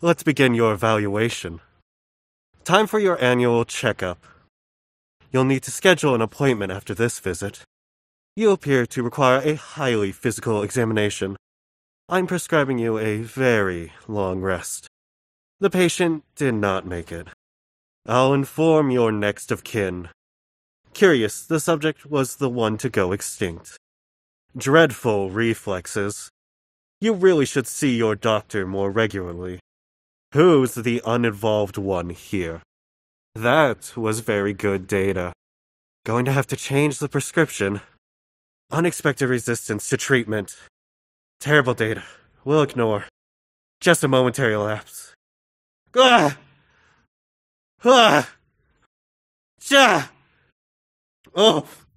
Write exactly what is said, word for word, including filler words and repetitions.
Let's begin your evaluation. Time for your annual checkup. You'll need to schedule an appointment after this visit. You appear to require a highly physical examination. I'm prescribing you a very long rest. The patient did not make it. I'll inform your next of kin. Curious, the subject was the one to go extinct. Dreadful reflexes. You really should see your doctor more regularly. Who's the uninvolved one here? That was very good data. Going to have to change the prescription. Unexpected resistance to treatment. Terrible data. We'll ignore. Just a momentary lapse. Ah! Ah! Ja! Oh!